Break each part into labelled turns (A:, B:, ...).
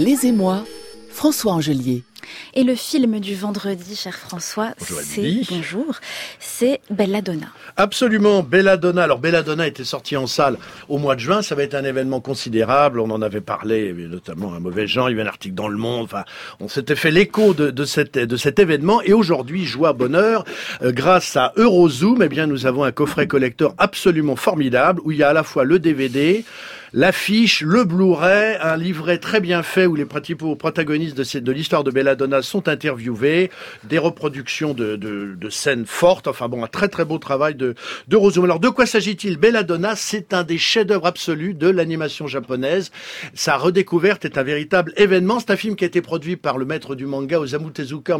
A: Les émois, François Angelier.
B: Et le film du vendredi, cher François, c'est Belladonna.
C: Absolument, Belladonna. Alors Belladonna était sorti en salle au mois de juin, ça va être un événement considérable, on en avait parlé, notamment à Mauvais Genre, il y avait un article dans Le Monde, enfin, on s'était fait l'écho de cet événement, et aujourd'hui, joie, bonheur, grâce à Eurozoom, eh bien, nous avons un coffret collector absolument formidable, où il y a à la fois le DVD, l'affiche, le Blu-ray, un livret très bien fait où les principaux protagonistes de l'histoire de Belladonna sont interviewés, des reproductions de scènes fortes, enfin bon, un très très beau travail de Eurozoom. Alors de quoi s'agit-il? Belladonna, c'est un des chefs-d'œuvre absolus de l'animation japonaise. Sa redécouverte est un véritable événement. C'est un film qui a été produit par le maître du manga Osamu Tezuka en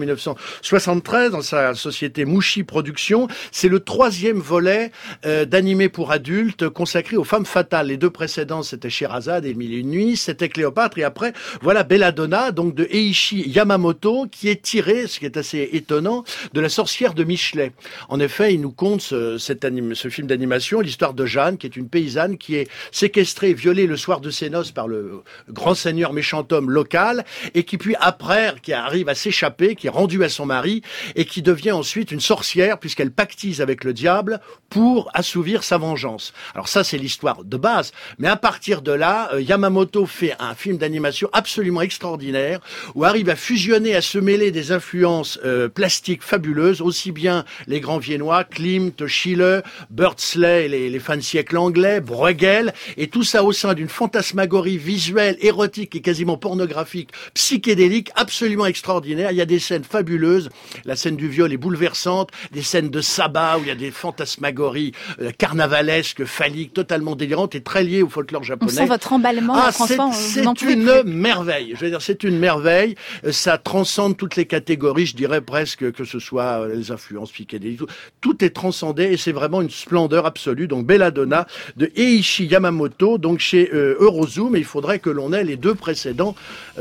C: 1973 dans sa société Mushi Productions. C'est le 3e volet d'animé pour adultes consacré aux femmes fatales. Les 2 précédents, c'était Sherazade et Mille et une nuits, c'était Cléopâtre, et après, voilà Belladonna, donc de Eiichi Yamamoto, qui est tiré, ce qui est assez étonnant, de La sorcière de Michelet. En effet, il nous conte ce film d'animation, l'histoire de Jeanne, qui est une paysanne qui est séquestrée et violée le soir de ses noces par le grand seigneur méchant homme local, et qui puis après, qui arrive à s'échapper, qui est rendue à son mari, et qui devient ensuite une sorcière, puisqu'elle pactise avec le diable pour assouvir sa vengeance. Alors ça, c'est l'histoire de base, mais à partir de là, Yamamoto fait un film d'animation absolument extraordinaire, où arrive à fusionner, à se mêler des influences plastiques fabuleuses, aussi bien les grands viennois, Klimt, Schiele, Beardsley, les fins de siècle anglais, Bruegel, et tout ça au sein d'une fantasmagorie visuelle, érotique et quasiment pornographique, psychédélique, absolument extraordinaire. Il y a des scènes fabuleuses, la scène du viol est bouleversante, des scènes de sabbat où il y a des fantasmagories carnavalesques, phalliques, totalement délirantes et très liées au folklore japonais.
B: On sent votre emballement, François.
C: C'est une merveille. Je veux dire, c'est une merveille. Ça transcende toutes les catégories, je dirais presque, que ce soit les influences psychédéliques. Tout est transcendé et c'est vraiment une splendeur absolue. Donc Belladonna de Eiichi Yamamoto, donc chez Eurozoom. Et il faudrait que l'on ait les deux précédents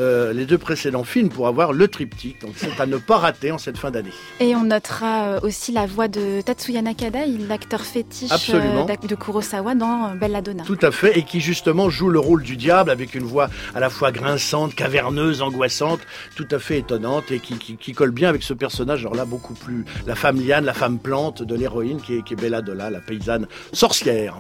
C: films pour avoir le triptyque. Donc c'est à ne pas rater en cette fin d'année.
B: Et on notera aussi la voix de Tatsuya Nakada, l'acteur fétiche de Kurosawa dans Belladonna.
C: Tout à fait, et qui justement joue le rôle du diable avec une voix à la fois grinçante, caverneuse, angoissante, tout à fait étonnante, et qui colle bien avec ce personnage, alors là beaucoup plus, la femme liane, la femme plante de l'héroïne qui est Belladonna, la paysanne sorcière.